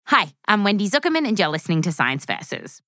Hi, I'm Wendy Zuckerman and you're listening to Science Versus.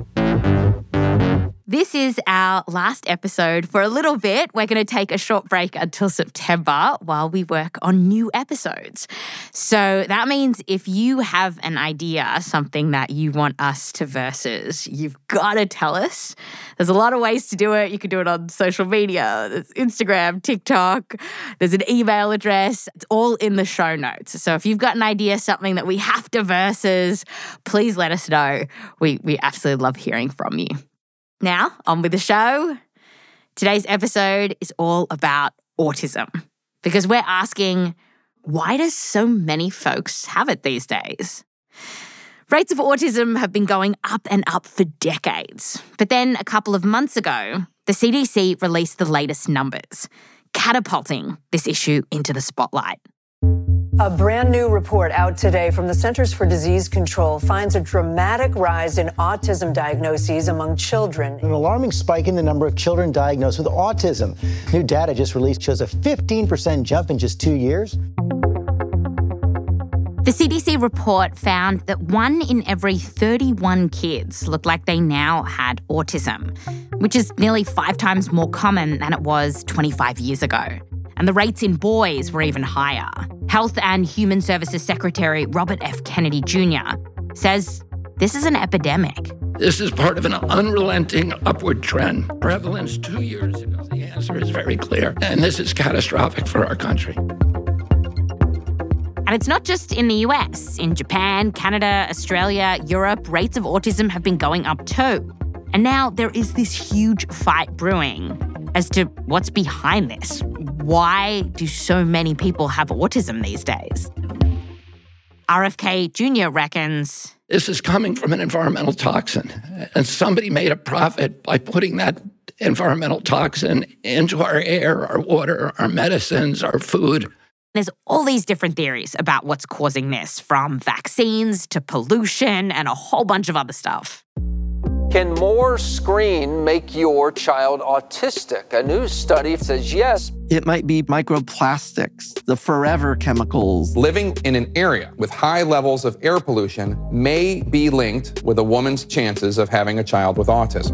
This is our last episode for a little bit. We're going to take a short break until September while we work on new episodes. So that means if you have an idea, something that you want us to versus, you've got to tell us. There's a lot of ways to do it. You can do it on social media. There's Instagram, TikTok. There's an email address. It's all in the show notes. So if you've got an idea, something that we have to versus, please let us know. We absolutely love hearing from you. Now, on with the show. Today's episode is all about autism because we're asking, why do so many folks have it these days? Rates of autism have been going up and up for decades. But then a couple of months ago, the CDC released the latest numbers, catapulting this issue into the spotlight. A brand new report out today from the Centers for Disease Control finds a dramatic rise in autism diagnoses among children. An alarming spike in the number of children diagnosed with autism. New data just released shows a 15% jump in just 2 years. The CDC report found that 1 in every 31 kids looked like they now had autism, which is nearly 5 times more common than it was 25 years ago. And the rates in boys were even higher. Health and Human Services Secretary Robert F. Kennedy Jr. says this is an epidemic. This is part of an unrelenting upward trend. Prevalence 2 years ago, the answer is very clear, and this is catastrophic for our country. And it's not just in the US. In Japan, Canada, Australia, Europe, rates of autism have been going up too. And now there is this huge fight brewing as to what's behind this. Why do so many people have autism these days? RFK Jr. reckons this is coming from an environmental toxin, and somebody made a profit by putting that environmental toxin into our air, our water, our medicines, our food. There's all these different theories about what's causing this, from vaccines to pollution and a whole bunch of other stuff. Can more screen make your child autistic? A new study says yes. It might be microplastics, the forever chemicals. Living in an area with high levels of air pollution may be linked with a woman's chances of having a child with autism.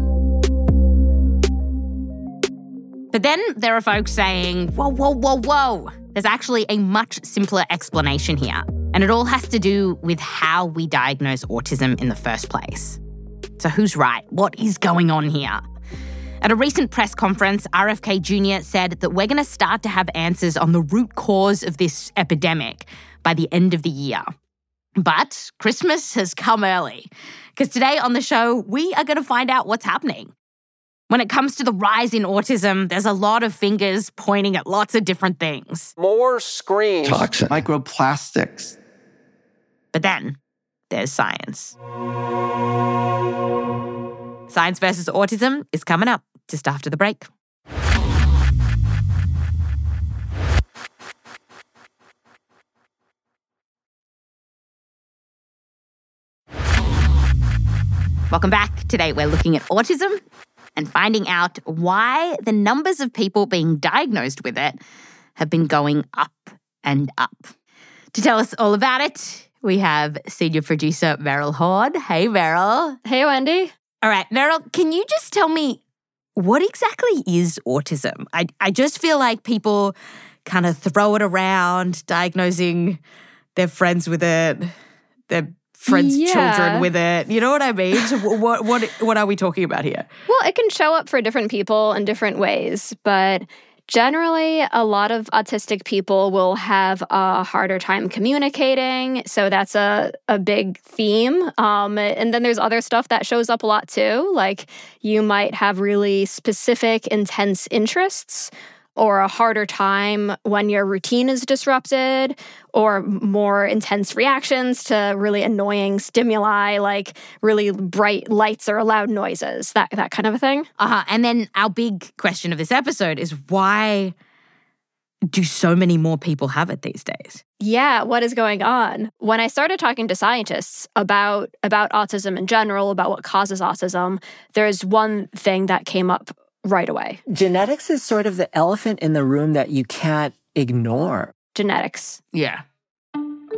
But then there are folks saying, whoa. There's actually a much simpler explanation here. And it all has to do with how we diagnose autism in the first place. So who's right? What is going on here? At a recent press conference, RFK Jr. said that we're going to start to have answers on the root cause of this epidemic by the end of the year. But Christmas has come early, because today on the show, we are going to find out what's happening. When it comes to the rise in autism, there's a lot of fingers pointing at lots of different things. More screens. Toxin. Microplastics. But then there's science. Science versus Autism is coming up just after the break. Welcome back. Today we're looking at autism and finding out why the numbers of people being diagnosed with it have been going up and up. To tell us all about it, we have senior producer Meryl Horn. Hey, Meryl. Hey, Wendy. All right, Meryl, can you just tell me what exactly is autism? I just feel like people kind of throw it around, diagnosing their friends with it, their friends' children with it. You know what I mean? So what are we talking about here? Well, it can show up for different people in different ways, but generally, a lot of autistic people will have a harder time communicating, so that's a big theme. And then there's other stuff that shows up a lot too, like you might have really specific, intense interests, or a harder time when your routine is disrupted, or more intense reactions to really annoying stimuli, like really bright lights or loud noises, that kind of a thing. And then our big question of this episode is, why do so many more people have it these days? Yeah, what is going on? When I started talking to scientists about autism in general, about what causes autism, there's one thing that came up right away. Genetics is sort of the elephant in the room that you can't ignore. Genetics. Yeah.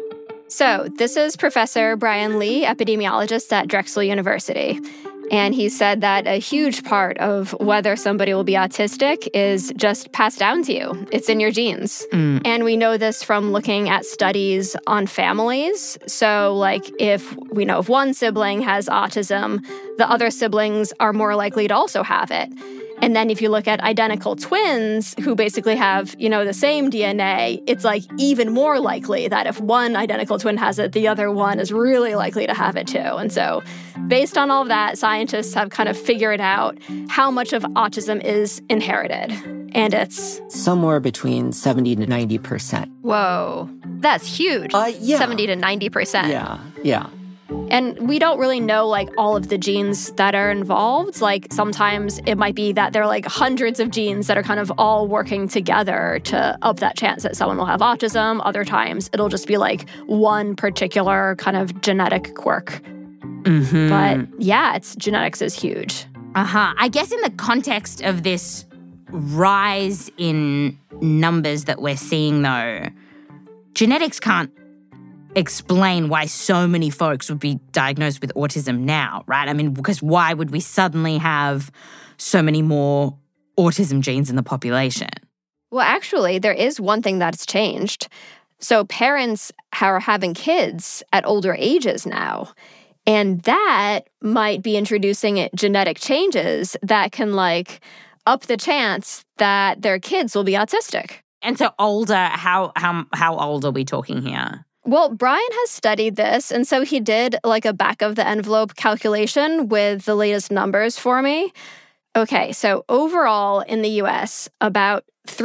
So this is Professor Brian Lee, epidemiologist at Drexel University. And he said that a huge part of whether somebody will be autistic is just passed down to you. It's in your genes. And we know this from looking at studies on families. So, like, if we know if one sibling has autism, the other siblings are more likely to also have it. And then if you look at identical twins who basically have, the same DNA, it's like even more likely that if one identical twin has it, the other one is really likely to have it too. And so based on all of that, scientists have kind of figured out how much of autism is inherited. And it's somewhere between 70 to 90%. Whoa, that's huge. Yeah. 70 to 90%. Yeah. And we don't really know, like, all of the genes that are involved. Like, sometimes it might be that there are, like, hundreds of genes that are kind of all working together to up that chance that someone will have autism. Other times, it'll just be, like, one particular kind of genetic quirk. But, yeah, genetics is huge. I guess in the context of this rise in numbers that we're seeing, though, genetics can't explain why so many folks would be diagnosed with autism now, right? I mean, because why would we suddenly have so many more autism genes in the population? Well, actually, there is one thing that's changed. So parents are having kids at older ages now, and that might be introducing genetic changes that can, like, up the chance that their kids will be autistic. And so older, how old are we talking here? Well, Brian has studied this, and so he did like a back-of-the-envelope calculation with the latest numbers for me. Okay, so overall in the U.S., about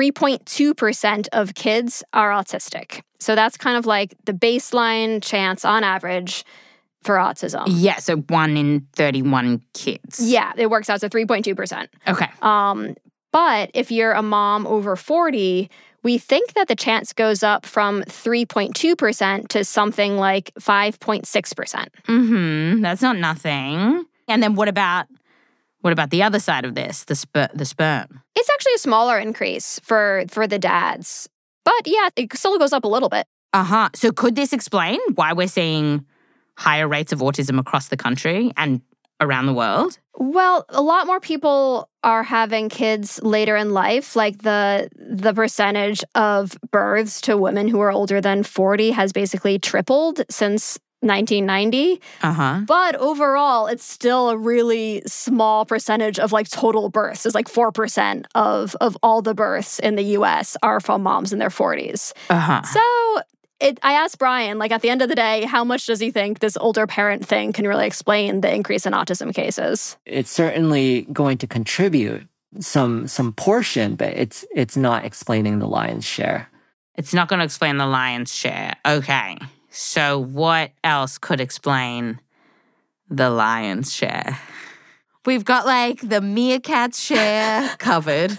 3.2% of kids are autistic. So that's kind of like the baseline chance on average for autism. Yeah, so 1 in 31 kids. Yeah, it works out to 3.2%. Okay. But if you're a mom over 40, we think that the chance goes up from 3.2% to something like 5.6%. That's not nothing. And then what about the other side of this, the sperm? It's actually a smaller increase for the dads. But yeah, it still goes up a little bit. So could this explain why we're seeing higher rates of autism across the country and around the world? Well, a lot more people are having kids later in life. Like the percentage of births to women who are older than 40 has basically tripled since 1990. But overall, it's still a really small percentage of like total births. It's like 4% of all the births in the US are from moms in their 40s. So I asked Brian, like, at the end of the day, how much does he think this older parent thing can really explain the increase in autism cases? It's certainly going to contribute some portion, but it's not explaining the lion's share. It's not going to explain the lion's share. Okay. So what else could explain the lion's share? We've got, like, the meerkat's share covered.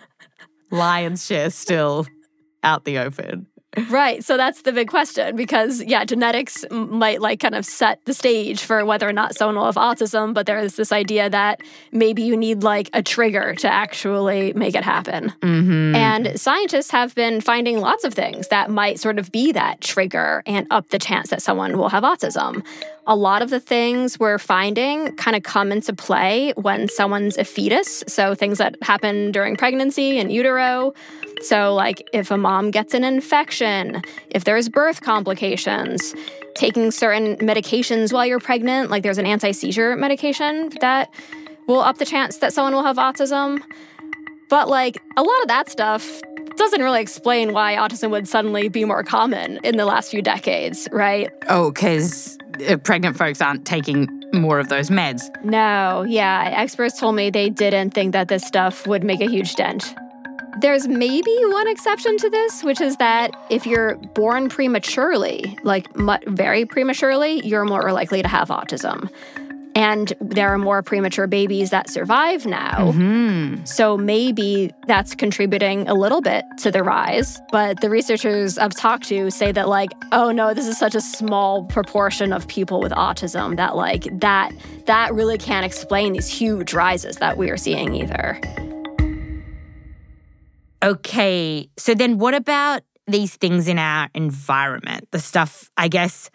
Lion's share still out the open. Right. So that's the big question because, yeah, genetics might like kind of set the stage for whether or not someone will have autism. But there is this idea that maybe you need like a trigger to actually make it happen. And scientists have been finding lots of things that might sort of be that trigger and up the chance that someone will have autism. A lot of the things we're finding kind of come into play when someone's a fetus. So things that happen during pregnancy in utero. So like if a mom gets an infection, if there's birth complications, taking certain medications while you're pregnant, like there's an anti-seizure medication that will up the chance that someone will have autism. But like a lot of that stuff doesn't really explain why autism would suddenly be more common in the last few decades, right? Oh, because pregnant folks aren't taking more of those meds. No, yeah. Experts told me they didn't think that this stuff would make a huge dent. There's maybe one exception to this, which is that if you're born prematurely, like very prematurely, you're more likely to have autism. And there are more premature babies that survive now. So maybe that's contributing a little bit to the rise. But the researchers I've talked to say that like, oh no, this is such a small proportion of people with autism that like that really can't explain these huge rises that we are seeing either. Okay, so then what about these things in our environment, the stuff, I guess,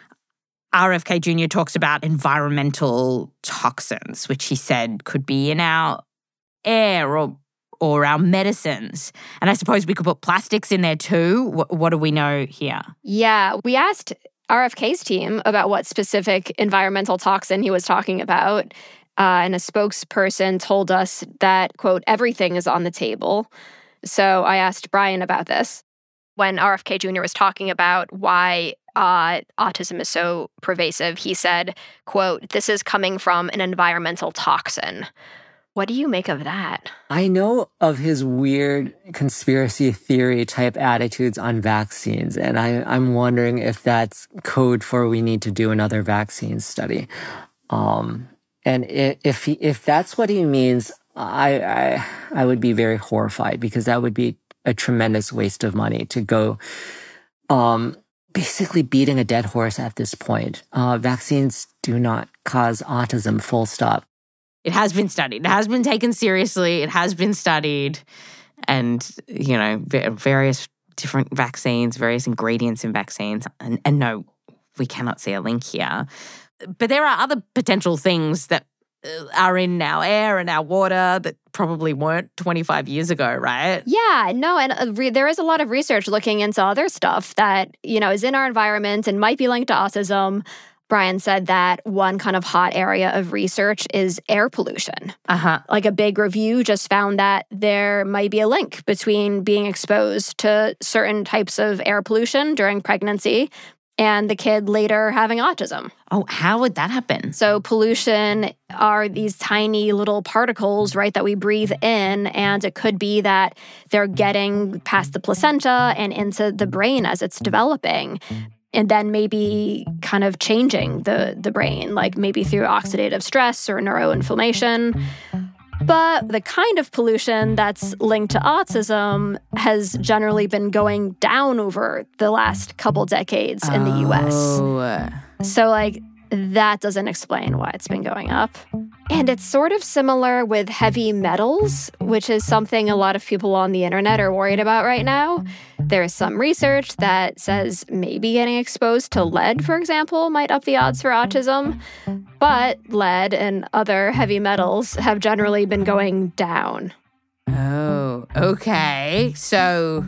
RFK Jr. talks about environmental toxins, which he said could be in our air or our medicines. And I suppose we could put plastics in there too. What do we know here? Yeah, we asked RFK's team about what specific environmental toxin he was talking about. And a spokesperson told us that, quote, everything is on the table. So I asked Brian about this. When RFK Jr. was talking about why autism is so pervasive, he said, quote, this is coming from an environmental toxin. What do you make of that? I know of his weird conspiracy theory type attitudes on vaccines, and I'm wondering if that's code for we need to do another vaccine study. And if that's what he means, I would be very horrified, because that would be a tremendous waste of money to go basically beating a dead horse at this point. Vaccines do not cause autism, full stop. It has been studied. It has been taken seriously. It has been studied. And, you know, various different vaccines, various ingredients in vaccines. And no, we cannot see a link here. But there are other potential things that are in our air and our water that probably weren't 25 years ago, right? Yeah, no, and there is a lot of research looking into other stuff that, you know, is in our environment and might be linked to autism. Brian said that one kind of hot area of research is air pollution. Like a big review just found that there might be a link between being exposed to certain types of air pollution during pregnancy and the kid later having autism. Oh, how would that happen? So pollution are these tiny little particles, right, that we breathe in, and it could be that they're getting past the placenta and into the brain as it's developing. And then maybe kind of changing the brain, like maybe through oxidative stress or neuroinflammation. But the kind of pollution that's linked to autism has generally been going down over the last couple decades in the US. So, like, that doesn't explain why it's been going up. And it's sort of similar with heavy metals, which is something a lot of people on the internet are worried about right now. There's some research that says maybe getting exposed to lead, for example, might up the odds for autism. But lead and other heavy metals have generally been going down. Oh, okay. So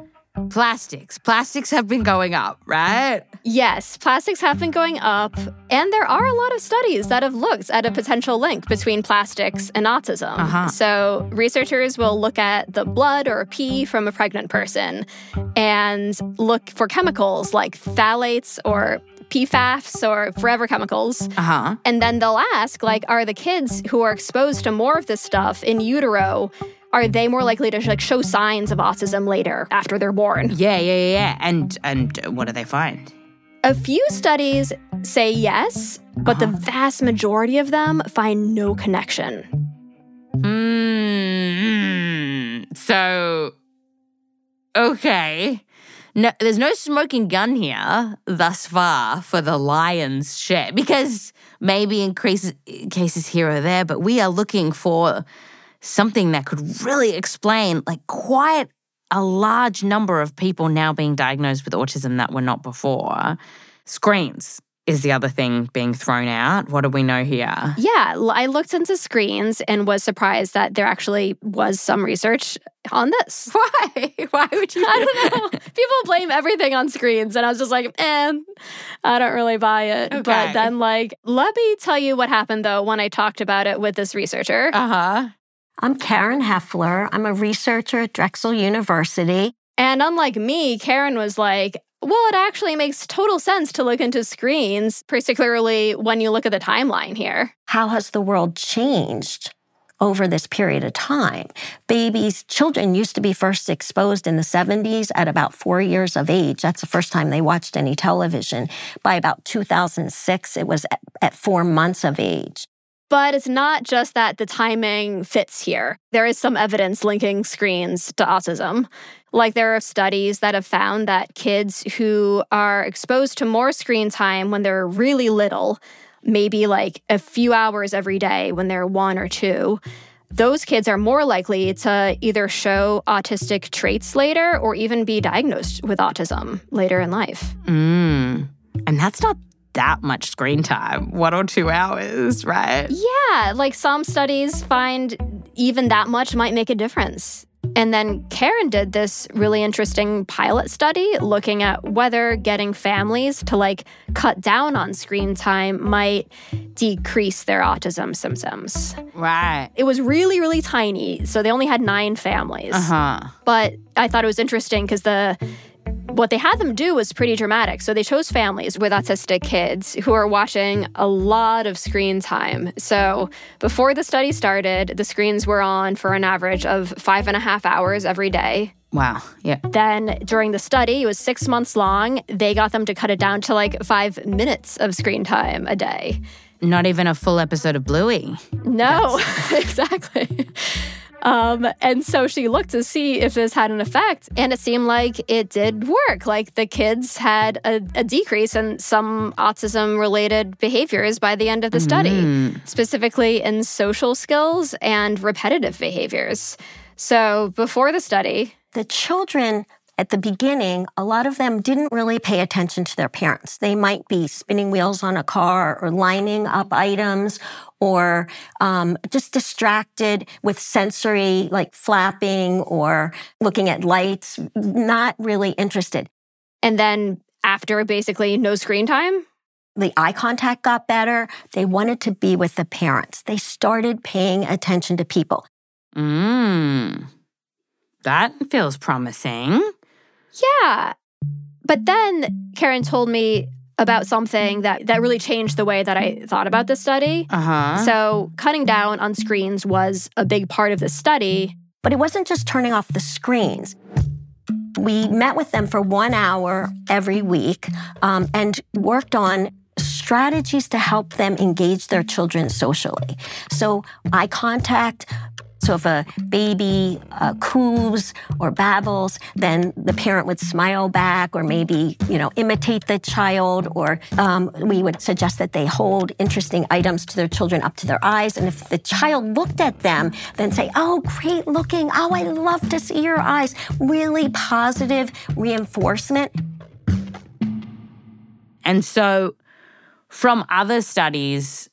plastics have been going up, right? Yes, plastics have been going up, and there are a lot of studies that have looked at a potential link between plastics and autism. So researchers will look at the blood or pee from a pregnant person and look for chemicals like phthalates or PFAS or forever chemicals. And then they'll ask, like, are the kids who are exposed to more of this stuff in utero, are they more likely to like show signs of autism later after they're born? Yeah. And what do they find? A few studies say yes, but the vast majority of them find no connection. So, okay. No, there's no smoking gun here thus far for the lion's share, because maybe in cases here or there, but we are looking for something that could really explain like quite a large number of people now being diagnosed with autism that were not before. Screens is the other thing being thrown out. What do we know here? Yeah, I looked into screens and was surprised that there actually was some research on this. Why? Why would you? I don't know. People blame everything on screens, and I was just like, I don't really buy it. Okay. But then, like, let me tell you what happened, though, when I talked about it with this researcher. I'm Karen Heffler. I'm a researcher at Drexel University. And unlike me, Karen was like, well, it actually makes total sense to look into screens, particularly when you look at the timeline here. How has the world changed over this period of time? Children used to be first exposed in the 70s at about 4 years of age. That's the first time they watched any television. By about 2006, it was at 4 months of age. But it's not just that the timing fits here. There is some evidence linking screens to autism. Like, there are studies that have found that kids who are exposed to more screen time when they're really little, maybe like a few hours every day when they're 1 or 2, those kids are more likely to either show autistic traits later or even be diagnosed with autism later in life. And that's not that much screen time, 1 or 2 hours, right? Yeah, like some studies find even that much might make a difference. And then Karen did this really interesting pilot study looking at whether getting families to like cut down on screen time might decrease their autism symptoms. Right. It was really, really tiny. So they only had 9 families. But I thought it was interesting because what they had them do was pretty dramatic. So they chose families with autistic kids who are watching a lot of screen time. So before the study started, the screens were on for an average of 5.5 hours every day. Wow. Yeah. Then during the study, it was 6 months long. They got them to cut it down to like 5 minutes of screen time a day. Not even a full episode of Bluey. No, exactly. And so she looked to see if this had an effect, and it seemed like it did work. Like the kids had a decrease in some autism-related behaviors by the end of the study, specifically in social skills and repetitive behaviors. So before the study, the children at the beginning, a lot of them didn't really pay attention to their parents. They might be spinning wheels on a car or lining up items or just distracted with sensory, like flapping or looking at lights, not really interested. And then after basically no screen time? The eye contact got better. They wanted to be with the parents. They started paying attention to people. That feels promising. Yeah. But then Karen told me about something that really changed the way that I thought about this study. So cutting down on screens was a big part of the study. But it wasn't just turning off the screens. We met with them for 1 hour every week and worked on strategies to help them engage their children socially. So eye contact. So if a baby coos or babbles, then the parent would smile back or maybe, imitate the child, or we would suggest that they hold interesting items to their children up to their eyes. And if the child looked at them, then say, "Oh, great looking. Oh, I love to see your eyes." Really positive reinforcement. And so from other studies,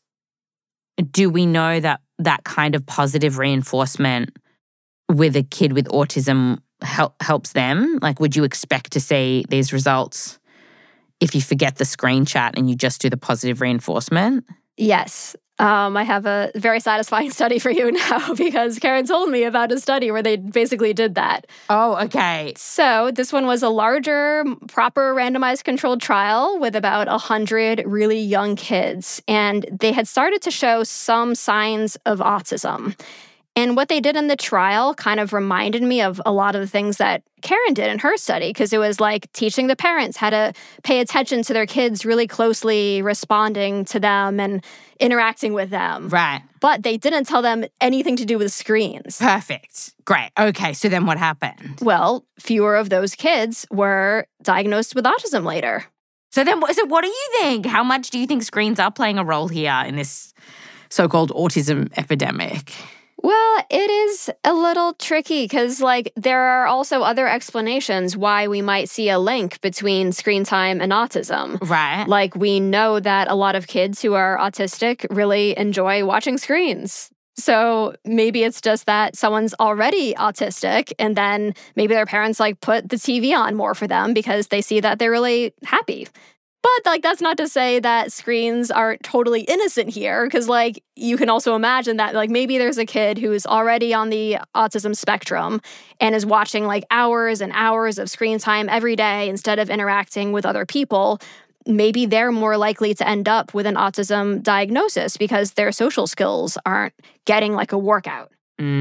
do we know that kind of positive reinforcement with a kid with autism helps them? Like, would you expect to see these results if you forget the screen chat and you just do the positive reinforcement? Yes. I have a very satisfying study for you now because Karen told me about a study where they basically did that. Oh, okay. So this one was a larger, proper randomized controlled trial with about 100 really young kids. And they had started to show some signs of autism. And what they did in the trial kind of reminded me of a lot of the things that Karen did in her study, because it was like teaching the parents how to pay attention to their kids really closely, responding to them and interacting with them. Right. But they didn't tell them anything to do with screens. Perfect. Great. Okay, so then what happened? Well, fewer of those kids were diagnosed with autism later. So what do you think? How much do you think screens are playing a role here in this so-called autism epidemic? Well, it is a little tricky because, there are also other explanations why we might see a link between screen time and autism. Right. Like, we know that a lot of kids who are autistic really enjoy watching screens. So maybe it's just that someone's already autistic and then maybe their parents, put the TV on more for them because they see that they're really happy. But, that's not to say that screens aren't totally innocent here, because, you can also imagine that, maybe there's a kid who's already on the autism spectrum and is watching, hours and hours of screen time every day instead of interacting with other people. Maybe they're more likely to end up with an autism diagnosis because their social skills aren't getting, a workout.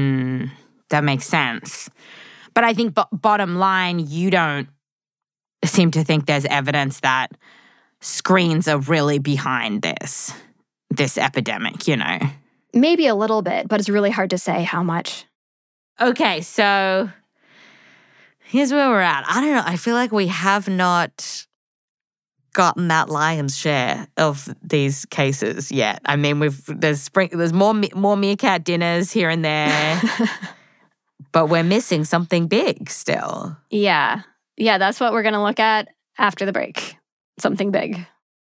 That makes sense. But I think bottom line, you don't seem to think there's evidence that screens are really behind this epidemic, Maybe a little bit, but it's really hard to say how much. Okay, so here's where we're at. I don't know. I feel like we have not gotten that lion's share of these cases yet. I mean, there's more meerkat dinners here and there, but we're missing something big still. Yeah, that's what we're going to look at after the break. Something big.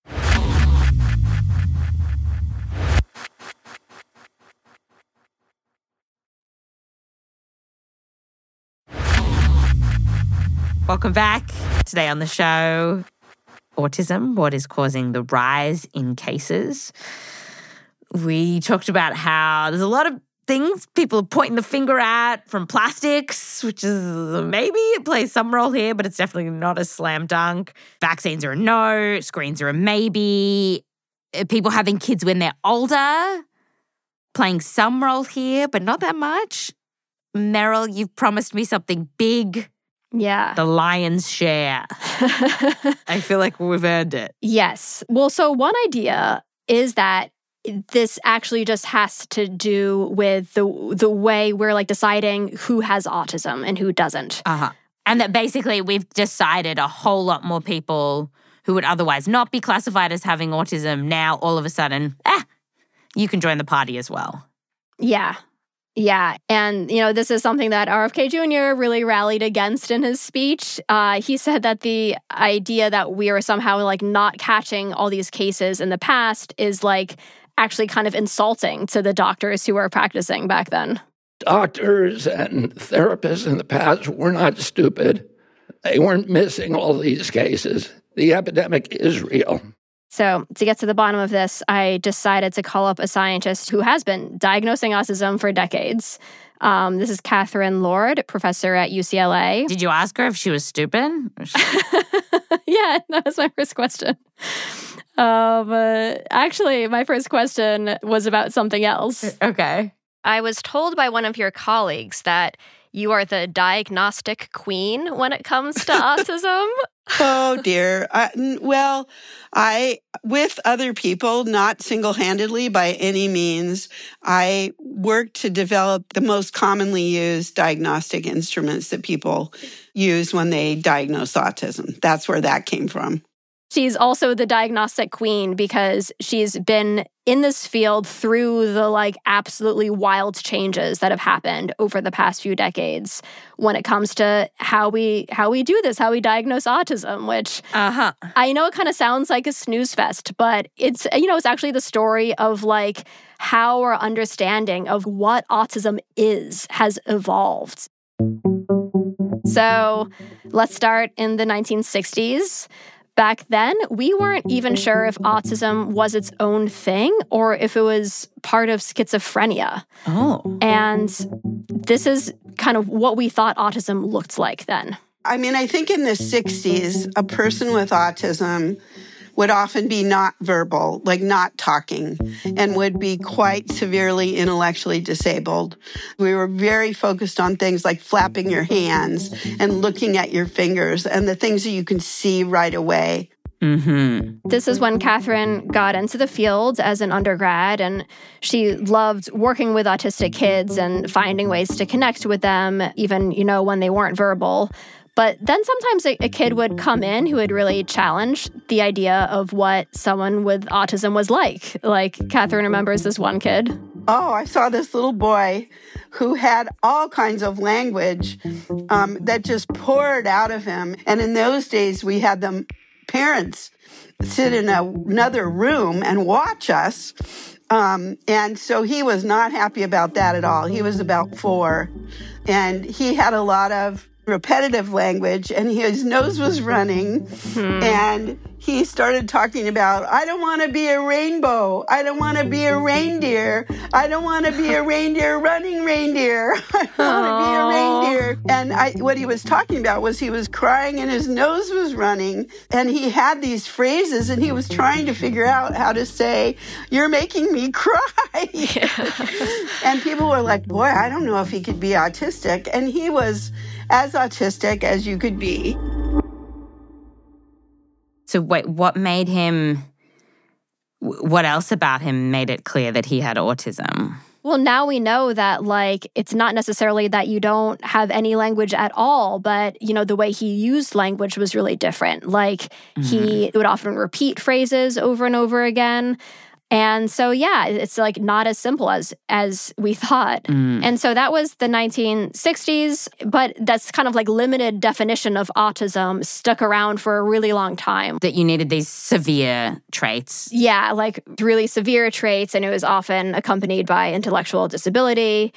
Welcome back. Today on the show, autism, what is causing the rise in cases. We talked about how there's a lot of things people are pointing the finger at, from plastics, which is maybe it plays some role here, but it's definitely not a slam dunk. Vaccines are a no, screens are a maybe. People having kids when they're older, playing some role here, but not that much. Meryl, you've promised me something big. Yeah. The lion's share. I feel like we've earned it. Yes. Well, so one idea is that this actually just has to do with the way we're like deciding who has autism and who doesn't. And that basically we've decided a whole lot more people who would otherwise not be classified as having autism now all of a sudden, you can join the party as well. Yeah. Yeah. And, this is something that RFK Jr. really rallied against in his speech. He said that the idea that we are somehow like not catching all these cases in the past is like actually kind of insulting to the doctors who were practicing back then. Doctors and therapists in the past were not stupid. They weren't missing all these cases. The epidemic is real. So to get to the bottom of this, I decided to call up a scientist who has been diagnosing autism for decades. This is Catherine Lord, professor at UCLA. Did you ask her if she was stupid? Yeah, that was my first question. Actually, my first question was about something else. Okay. I was told by one of your colleagues that you are the diagnostic queen when it comes to autism. Oh, dear. I, with other people, not single-handedly by any means, I worked to develop the most commonly used diagnostic instruments that people use when they diagnose autism. That's where that came from. She's also the diagnostic queen because she's been in this field through the like absolutely wild changes that have happened over the past few decades when it comes to how we do this, how we diagnose autism, which I know it kind of sounds like a snooze fest, but it's it's actually the story of like how our understanding of what autism is has evolved. So let's start in the 1960s. Back then, we weren't even sure if autism was its own thing or if it was part of schizophrenia. Oh. And this is kind of what we thought autism looked like then. I mean, I think in the 60s, a person with autism would often be not verbal, like not talking, and would be quite severely intellectually disabled. We were very focused on things like flapping your hands and looking at your fingers and the things that you can see right away. Mm-hmm. This is when Catherine got into the field as an undergrad, and she loved working with autistic kids and finding ways to connect with them, even, when they weren't verbal. But then sometimes a kid would come in who would really challenge the idea of what someone with autism was like. Like, Catherine remembers this one kid. Oh, I saw this little boy who had all kinds of language that just poured out of him. And in those days, we had the parents sit in another room and watch us. And so he was not happy about that at all. He was about 4, and he had a lot of repetitive language, and his nose was running, and he started talking about, I don't want to be a rainbow. I don't want to be a reindeer. I don't want to be a reindeer running reindeer. I want to be a reindeer. And what he was talking about was he was crying and his nose was running, and he had these phrases, and he was trying to figure out how to say, you're making me cry. And people were like, boy, I don't know if he could be autistic. And he was as autistic as you could be. So wait, what else about him made it clear that he had autism? Well, now we know that, like, it's not necessarily that you don't have any language at all, but, you know, the way he used language was really different. Like, he would often repeat phrases over and over again. And so, yeah, it's like not as simple as we thought. And so that was the 1960s, but that's kind of like limited definition of autism stuck around for a really long time. That you needed these severe traits. Yeah, like really severe traits, and it was often accompanied by intellectual disability.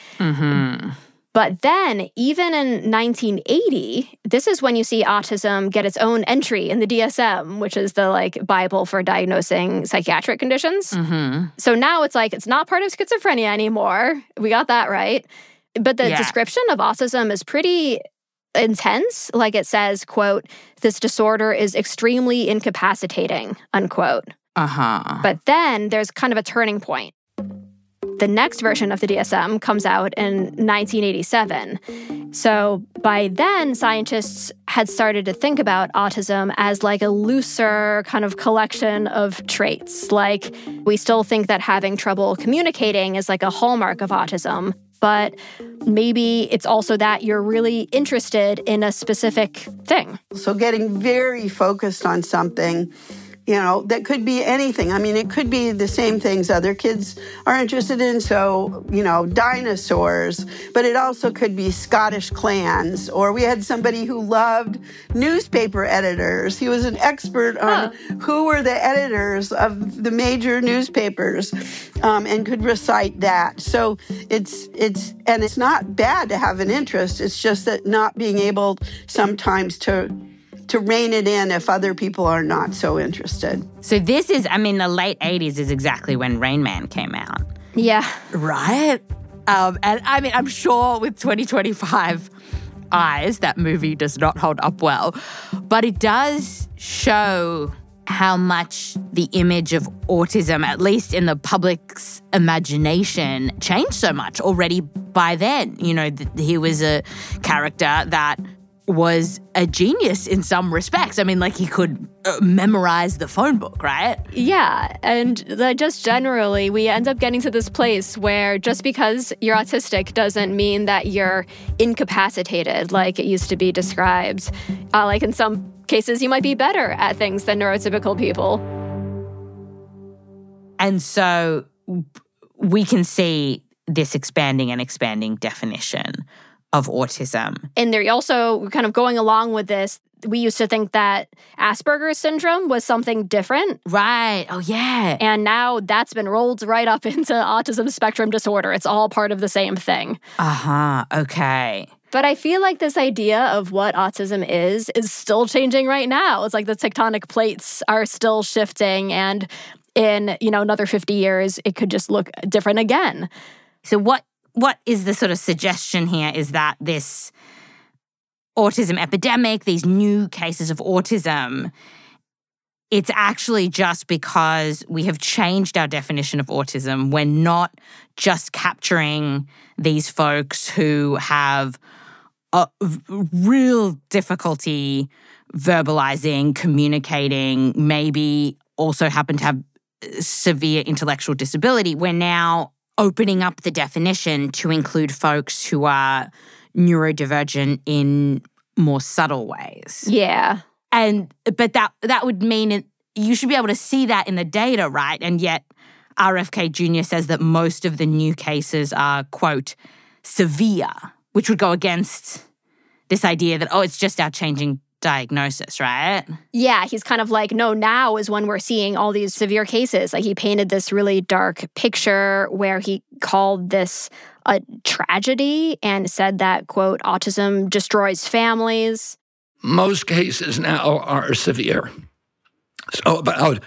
But then, even in 1980, this is when you see autism get its own entry in the DSM, which is the like Bible for diagnosing psychiatric conditions. So now it's like, it's not part of schizophrenia anymore. We got that right. But the description of autism is pretty intense. Like it says, quote, "This disorder is extremely incapacitating," unquote. But then there's kind of a turning point. The next version of the DSM comes out in 1987. So by then, scientists had started to think about autism as like a looser kind of collection of traits. Like, we still think that having trouble communicating is like a hallmark of autism, but maybe it's also that you're really interested in a specific thing. So getting very focused on something, you know, that could be anything. I mean, it could be the same things other kids are interested in. So, you know, dinosaurs, but it also could be Scottish clans. Or we had somebody who loved newspaper editors. He was an expert on who were the editors of the major newspapers and could recite that. So it's not bad to have an interest. It's just that not being able sometimes to rein it in if other people are not so interested. So this is, I mean, the late 80s is exactly when Rain Man came out. Yeah. Right? And I mean, I'm sure with 2025 eyes, that movie does not hold up well. But it does show how much the image of autism, at least in the public's imagination, changed so much already by then. You know, he was a character that was a genius in some respects. I mean, like, he could memorize the phone book, right? Yeah, and just generally, we end up getting to this place where just because you're autistic doesn't mean that you're incapacitated, like it used to be described. Like, in some cases, you might be better at things than neurotypical people. And so we can see this expanding definition of autism. And they're also kind of going along with this. We used to think that Asperger's syndrome was something different. Right. Oh, yeah. And now that's been rolled right up into autism spectrum disorder. It's all part of the same thing. Okay. But I feel like this idea of what autism is still changing right now. It's like the tectonic plates are still shifting, and in, you know, another 50 years, it could just look different again. So what is the sort of suggestion here is that this autism epidemic, these new cases of autism, it's actually just because we have changed our definition of autism. We're not just capturing these folks who have a real difficulty verbalizing, communicating, maybe also happen to have severe intellectual disability. We're now opening up the definition to include folks who are neurodivergent in more subtle ways. Yeah. But that would mean you should be able to see that in the data, right? And yet RFK Jr. says that most of the new cases are, quote, severe, which would go against this idea that, it's just our changing diagnosis, right? Yeah, he's kind of like, no, now is when we're seeing all these severe cases. Like, he painted this really dark picture where he called this a tragedy and said that, quote, autism destroys families. Most cases now are severe. So about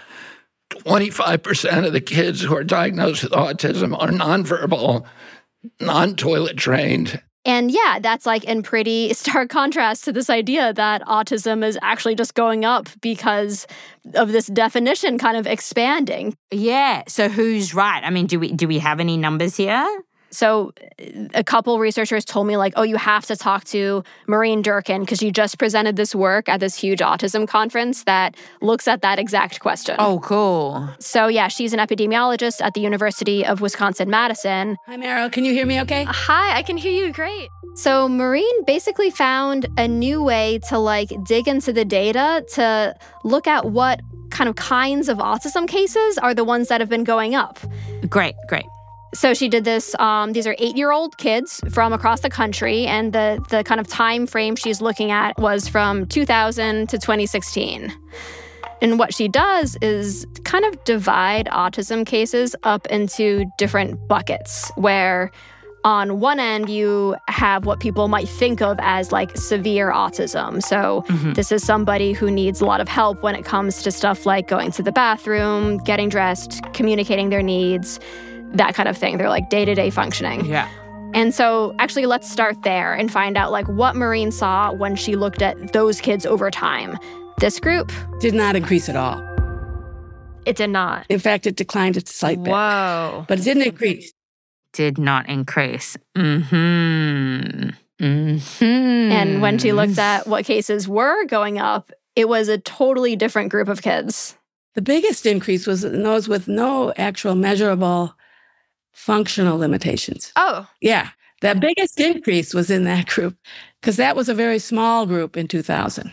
25% of the kids who are diagnosed with autism are nonverbal, non-toilet trained. And yeah, that's like in pretty stark contrast to this idea that autism is actually just going up because of this definition kind of expanding. Yeah. So who's right? I mean, do we have any numbers here? So a couple researchers told me like, oh, you have to talk to Maureen Durkin because she just presented this work at this huge autism conference that looks at that exact question. Oh, cool. So yeah, she's an epidemiologist at the University of Wisconsin-Madison. Hi, Meryl. Can you hear me okay? Hi, I can hear you great. So Maureen basically found a new way to like dig into the data to look at what kinds of autism cases are the ones that have been going up. Great. So she did this, these are 8-year-old kids from across the country, and the kind of time frame she's looking at was from 2000 to 2016. And what she does is kind of divide autism cases up into different buckets, where on one end, you have what people might think of as like severe autism. So this is somebody who needs a lot of help when it comes to stuff like going to the bathroom, getting dressed, communicating their needs, that kind of thing. They're like day-to-day functioning. Yeah. And so actually let's start there and find out like what Maureen saw when she looked at those kids over time. This group did not increase at all. It did not. In fact, it declined a slight bit. Whoa. But it didn't increase. Did not increase. And when she looked at what cases were going up, it was a totally different group of kids. The biggest increase was in those with no actual measurable functional limitations. Oh. Yeah. The biggest increase was in that group because that was a very small group in 2000.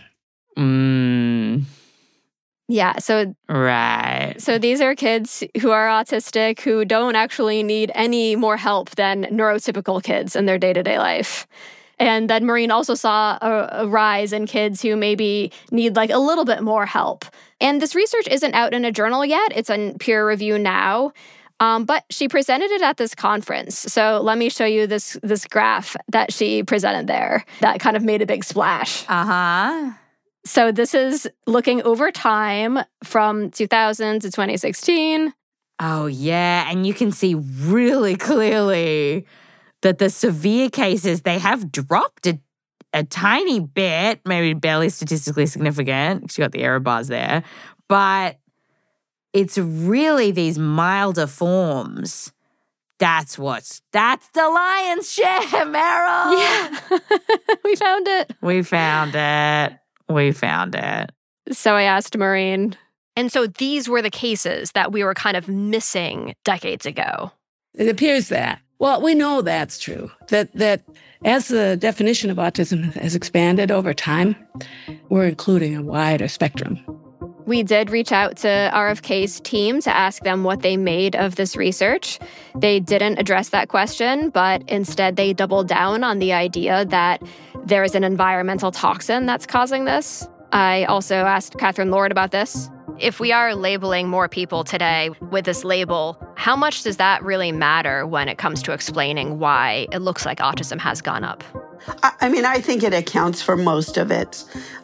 Yeah, so right. So these are kids who are autistic who don't actually need any more help than neurotypical kids in their day-to-day life. And then Maureen also saw a rise in kids who maybe need like a little bit more help. And this research isn't out in a journal yet. It's in peer review now. But she presented it at this conference. So let me show you this graph that she presented there that kind of made a big splash. So this is looking over time from 2000 to 2016. Oh, yeah. And you can see really clearly that the severe cases, they have dropped a tiny bit, maybe barely statistically significant. She got the error bars there. But it's really these milder forms. That's the lion's share, Meryl. Yeah. We found it. So I asked Maureen. And so these were the cases that we were kind of missing decades ago. It appears that. Well, we know that's true. That as the definition of autism has expanded over time, we're including a wider spectrum. We did reach out to RFK's team to ask them what they made of this research. They didn't address that question, but instead they doubled down on the idea that there is an environmental toxin that's causing this. I also asked Catherine Lord about this. If we are labeling more people today with this label, how much does that really matter when it comes to explaining why it looks like autism has gone up? I think it accounts for most of it.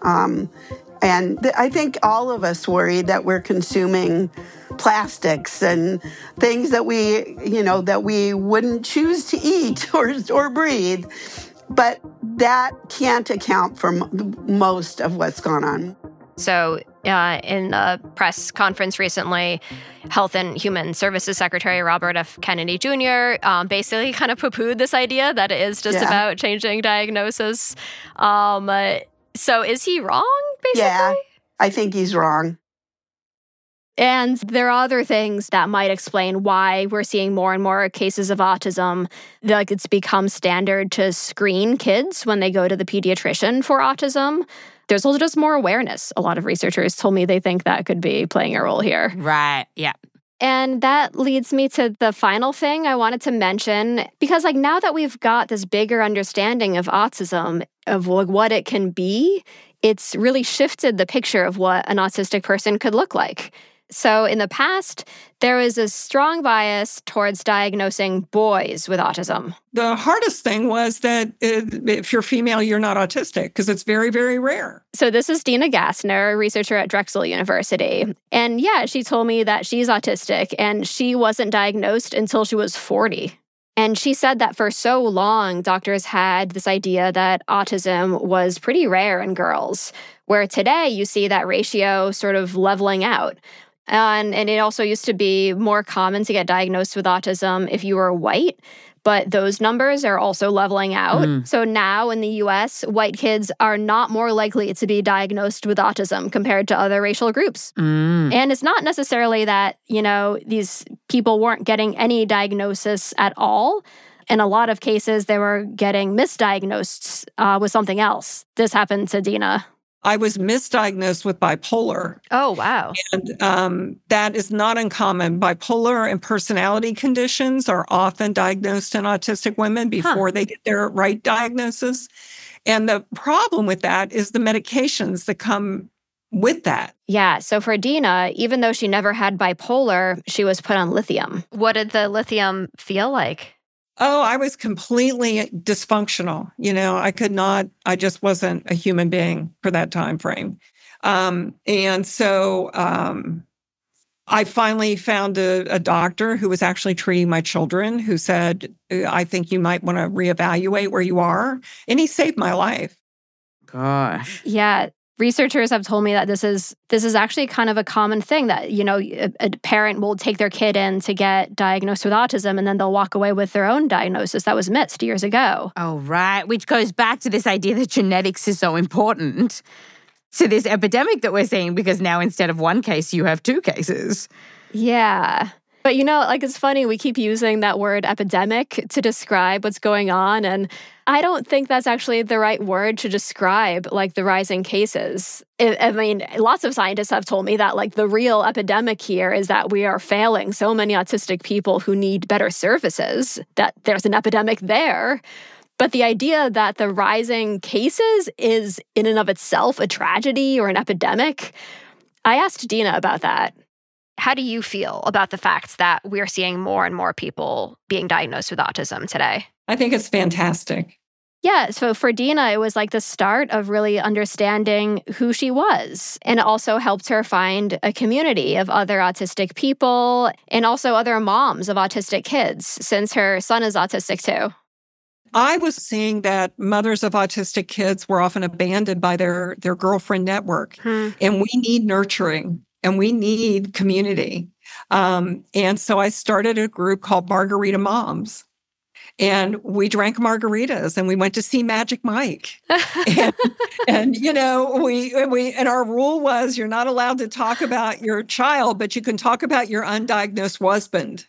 And I think all of us worry that we're consuming plastics and things that we wouldn't choose to eat or breathe. But that can't account for most of what's gone on. So in a press conference recently, Health and Human Services Secretary Robert F. Kennedy Jr. Basically kind of poo-pooed this idea that it is just about changing diagnosis. So is he wrong, basically? Yeah, I think he's wrong. And there are other things that might explain why we're seeing more and more cases of autism. Like it's become standard to screen kids when they go to the pediatrician for autism. There's also just more awareness. A lot of researchers told me they think that could be playing a role here. Right, yeah. And that leads me to the final thing I wanted to mention, because now that we've got this bigger understanding of autism, of what it can be, it's really shifted the picture of what an autistic person could look like. So in the past, there was a strong bias towards diagnosing boys with autism. The hardest thing was that if you're female, you're not autistic because it's very, very rare. So this is Dina Gassner, a researcher at Drexel University. And yeah, she told me that she's autistic and she wasn't diagnosed until she was 40. And she said that for so long, doctors had this idea that autism was pretty rare in girls, where today you see that ratio sort of leveling out. And it also used to be more common to get diagnosed with autism if you were white. But those numbers are also leveling out. So now in the US, white kids are not more likely to be diagnosed with autism compared to other racial groups. And it's not necessarily that, these people weren't getting any diagnosis at all. In a lot of cases, they were getting misdiagnosed with something else. This happened to Dina. I was misdiagnosed with bipolar. Oh, wow. And that is not uncommon. Bipolar and personality conditions are often diagnosed in autistic women before they get their right diagnosis. And the problem with that is the medications that come with that. Yeah. So for Dina, even though she never had bipolar, she was put on lithium. What did the lithium feel like? Oh, I was completely dysfunctional. I just wasn't a human being for that time frame. And so I finally found a doctor who was actually treating my children who said, I think you might want to reevaluate where you are. And he saved my life. Gosh. Yeah. Researchers have told me that this is actually kind of a common thing that, a parent will take their kid in to get diagnosed with autism and then they'll walk away with their own diagnosis that was missed years ago. Oh, right. Which goes back to this idea that genetics is so important to this epidemic that we're seeing because now instead of one case, you have two cases. Yeah. But, it's funny, we keep using that word epidemic to describe what's going on. And I don't think that's actually the right word to describe, the rising cases. I mean, lots of scientists have told me that, the real epidemic here is that we are failing so many autistic people who need better services, that there's an epidemic there. But the idea that the rising cases is in and of itself a tragedy or an epidemic, I asked Dina about that. How do you feel about the fact that we're seeing more and more people being diagnosed with autism today? I think it's fantastic. Yeah, so for Dina, it was like the start of really understanding who she was. And it also helped her find a community of other autistic people and also other moms of autistic kids, since her son is autistic too. I was seeing that mothers of autistic kids were often abandoned by their girlfriend network. And we need nurturing. And we need community. And so I started a group called Margarita Moms. And we drank margaritas and we went to see Magic Mike. and our rule was you're not allowed to talk about your child, but you can talk about your undiagnosed husband,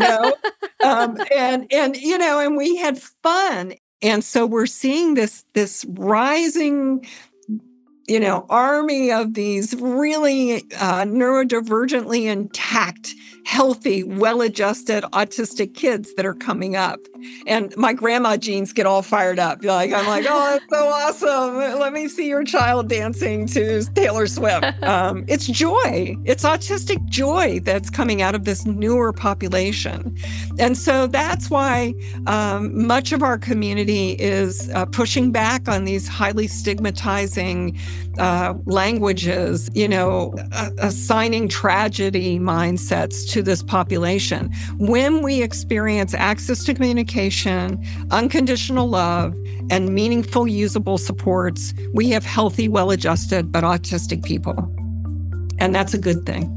and we had fun. And so we're seeing this rising army of these really neurodivergently intact, healthy, well-adjusted autistic kids that are coming up. And my grandma genes get all fired up. I'm like, oh, that's so awesome. Let me see your child dancing to Taylor Swift. It's joy. It's autistic joy that's coming out of this newer population. And so that's why much of our community is pushing back on these highly stigmatizing languages, assigning tragedy mindsets to this population. When we experience access to communication, unconditional love, and meaningful, usable supports, we have healthy, well-adjusted, but autistic people. And that's a good thing.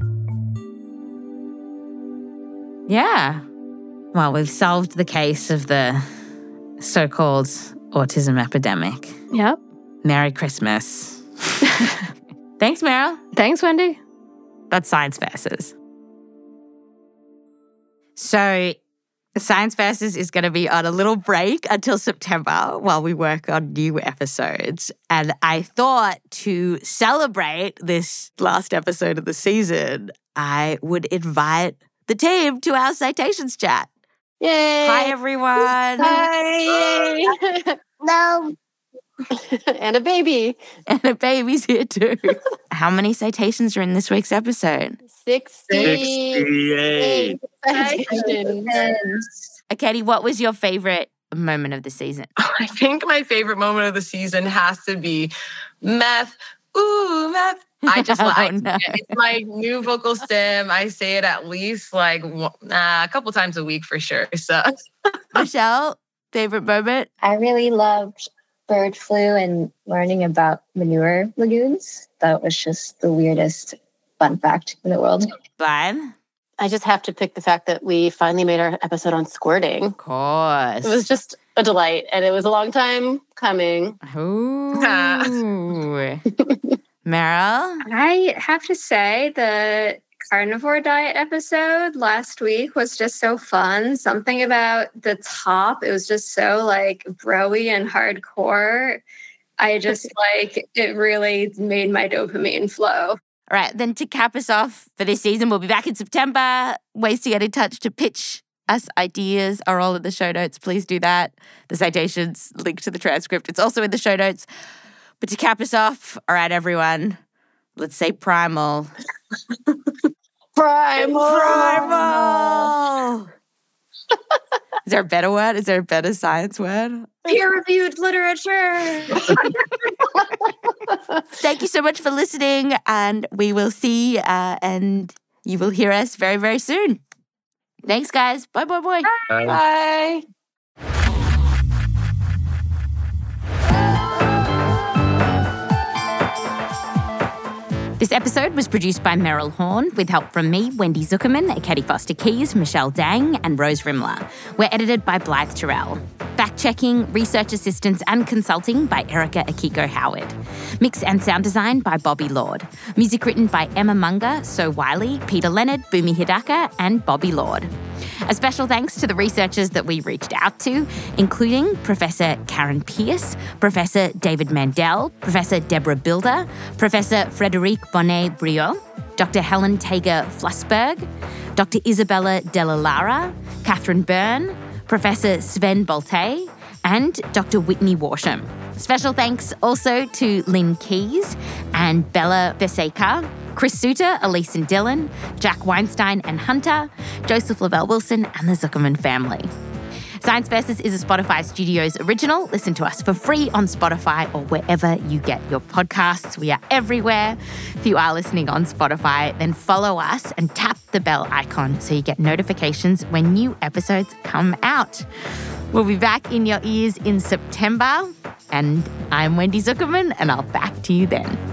Yeah. Well, we've solved the case of the so-called autism epidemic. Yep. Merry Christmas. Thanks, Meryl. Thanks, Wendy. That's Science Versus. So Science Versus is going to be on a little break until September while we work on new episodes. And I thought to celebrate this last episode of the season, I would invite the team to our citations chat. Yay! Hi, everyone. Hi. No. And a baby. And a baby's here too. How many citations are in this week's episode? 68. Katie, what was your favorite moment of the season? I think my favorite moment of the season has to be meth. Ooh, meth. I just it's my new vocal stim. I say it at least a couple times a week for sure. So, Michelle, favorite moment? I really loved bird flu and learning about manure lagoons. That was just the weirdest fun fact in the world. Brian? I just have to pick the fact that we finally made our episode on squirting. Of course. It was just a delight, and it was a long time coming. Ooh. Meryl? I have to say the carnivore diet episode last week was just so fun. Something about the top, it was just so like bro-y and hardcore. I just like, it really made my dopamine flow. All right, then to cap us off for this season, we'll be back in September. Ways to get in touch to pitch us ideas are all in the show notes. Please do that. The citations, link to the transcript, it's also in the show notes. But to cap us off, all right, everyone, let's say primal. Primal! Is there a better word? Is there a better science word? Peer-reviewed literature. Thank you so much for listening, and we will see and you will hear us very, very soon. Thanks, guys. Bye. Bye. This episode was produced by Meryl Horn with help from me, Wendy Zuckerman, Katie Foster Keys, Michelle Dang, and Rose Rimler. We're edited by Blythe Terrell. Fact-checking, research assistance, and consulting by Erica Akiko Howard. Mix and sound design by Bobby Lord. Music written by Emma Munger, So Wiley, Peter Leonard, Bumi Hidaka, and Bobby Lord. A special thanks to the researchers that we reached out to, including Professor Karen Pierce, Professor David Mandel, Professor Deborah Bilder, Professor Frederique Bonnet-Briot, Dr. Helen Tager Flussberg, Dr. Isabella Della Lara, Catherine Byrne, Professor Sven Bolte, and Dr. Whitney Warsham. Special thanks also to Lynn Keys and Bella Beseca, Chris Suter, Elise and Dylan, Jack Weinstein and Hunter, Joseph Lavelle Wilson, and the Zuckerman family. Science Versus is a Spotify Studios original. Listen to us for free on Spotify or wherever you get your podcasts. We are everywhere. If you are listening on Spotify, then follow us and tap the bell icon so you get notifications when new episodes come out. We'll be back in your ears in September. And I'm Wendy Zuckerman, and I'll back to you then.